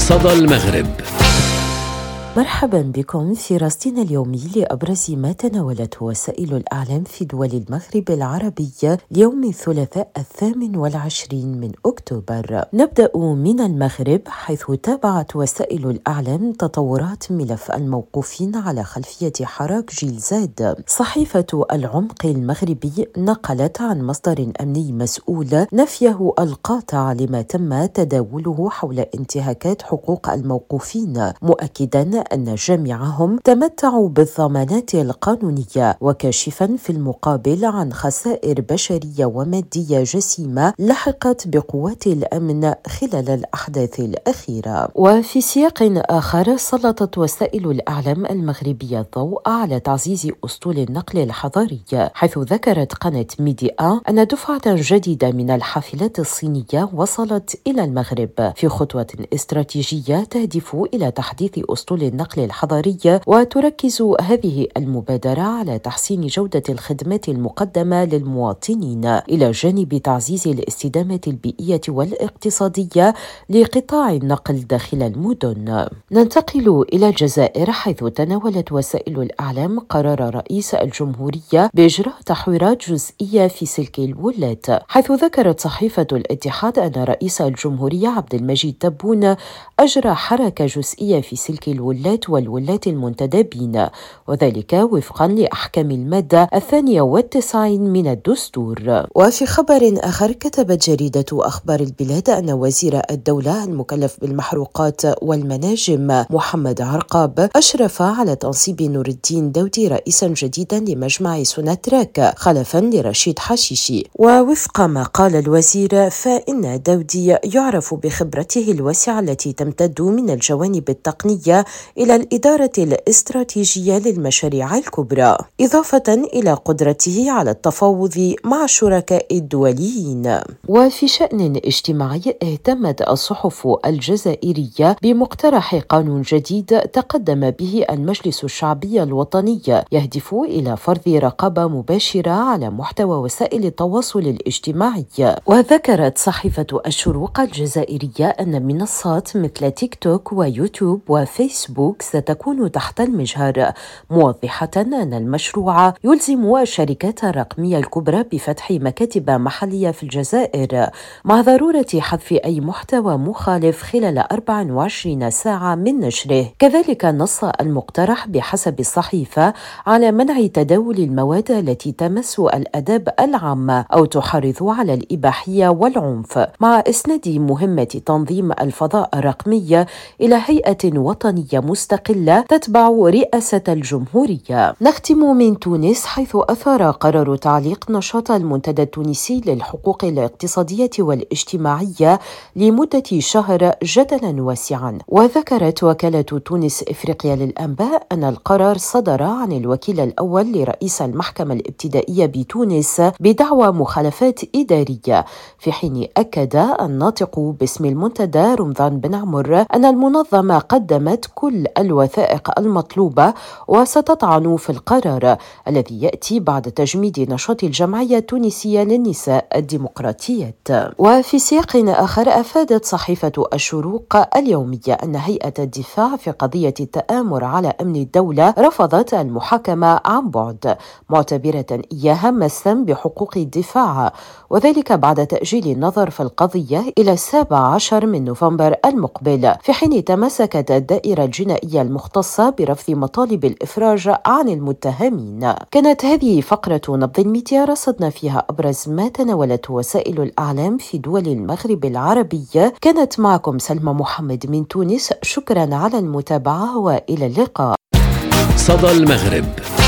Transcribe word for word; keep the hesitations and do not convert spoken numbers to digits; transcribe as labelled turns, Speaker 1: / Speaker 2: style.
Speaker 1: صدى المغرب.
Speaker 2: مرحبا بكم في رصدنا اليومي لأبرز ما تناولته وسائل الإعلام في دول المغرب العربي اليوم الثلاثاء الثامن والعشرين من أكتوبر. نبدأ من المغرب، حيث تابعت وسائل الإعلام تطورات ملف الموقوفين على خلفية حراك جيل زاد. صحيفة العمق المغربي نقلت عن مصدر أمني مسؤول نفيه القاطع لما تم تداوله حول انتهاكات حقوق الموقوفين، مؤكدا أن جميعهم تمتعوا بالضمانات القانونية، وكاشفا في المقابل عن خسائر بشرية ومادية جسيمة لحقت بقوات الأمن خلال الأحداث الأخيرة. وفي سياق آخر، سلطت وسائل الإعلام المغربية الضوء على تعزيز أسطول النقل الحضري، حيث ذكرت قناة ميديا أن دفعة جديدة من الحافلات الصينية وصلت إلى المغرب في خطوة استراتيجية تهدف إلى تحديث أسطول النقل الحضري، وتركز هذه المبادرة على تحسين جودة الخدمات المقدمة للمواطنين إلى جانب تعزيز الاستدامة البيئية والاقتصادية لقطاع النقل داخل المدن. ننتقل إلى الجزائر، حيث تناولت وسائل الإعلام قرار رئيس الجمهورية بإجراء تحويرات جزئية في سلك الولاة، حيث ذكرت صحيفة الاتحاد أن رئيس الجمهورية عبد المجيد تبون أجرى حركة جزئية في سلك الولاة والولاة المنتدبين، وذلك وفقا لأحكام المادة الثانية والتسعين من الدستور. وفي خبر آخر، كتبت جريدة أخبار البلاد أن وزير الدولة المكلف بالمحروقات والمناجم محمد عرقاب أشرف على تنصيب نور الدين دودي رئيسا جديدا لمجمع سوناتراك خلفا لرشيد حشيشي. ووفق ما قال الوزير، فإن دودي يعرف بخبرته الواسعة التي تمتد من الجوانب التقنية إلى الإدارة الاستراتيجية للمشاريع الكبرى، إضافة إلى قدرته على التفاوض مع الشركاء الدوليين. وفي شأن اجتماعي، اهتمت الصحف الجزائرية بمقترح قانون جديد تقدم به المجلس الشعبي الوطني يهدف إلى فرض رقابة مباشرة على محتوى وسائل التواصل الاجتماعي. وذكرت صحيفة الشروق الجزائرية أن منصات مثل تيك توك ويوتيوب وفيسبوك ستكون تحت المجهر، موضحة أن المشروع يلزم الشركات الرقمية الكبرى بفتح مكاتب محلية في الجزائر، مع ضرورة حذف أي محتوى مخالف خلال أربع وعشرين ساعة من نشره. كذلك نص المقترح بحسب الصحيفة على منع تداول المواد التي تمس الآداب العامة أو تحرض على الإباحية والعنف، مع إسناد مهمة تنظيم الفضاء الرقمي إلى هيئة وطنية مستقلة تتبع رئاسة الجمهورية. نختم من تونس، حيث أثار قرار تعليق نشاط المنتدى التونسي للحقوق الاقتصادية والاجتماعية لمدة شهر جدلا واسعا. وذكرت وكالة تونس إفريقيا للأنباء أن القرار صدر عن الوكيل الأول لرئيس المحكمة الابتدائية بتونس بدعوى مخالفات إدارية، في حين أكد الناطق باسم المنتدى رمضان بن عمر أن المنظمة قدمت كل الوثائق المطلوبة وستطعن في القرار الذي يأتي بعد تجميد نشاط الجمعية التونسية للنساء الديمقراطيات. وفي سياق آخر، أفادت صحيفة الشروق اليومية أن هيئة الدفاع في قضية التآمر على أمن الدولة رفضت المحاكمة عن بعد، معتبرة إياها مسا بحقوق الدفاع، وذلك بعد تأجيل النظر في القضية إلى السابع عشر من نوفمبر المقبل، في حين تمسكت الدائرة الجنائية المختصة برفض مطالب الإفراج عن المتهمين. كانت هذه فقرة نبض الميديا، رصدنا فيها أبرز ما تناولته وسائل الإعلام في دول المغرب العربي. كانت معكم سلمى محمد من تونس، شكرا على المتابعة وإلى اللقاء.
Speaker 1: صدى المغرب.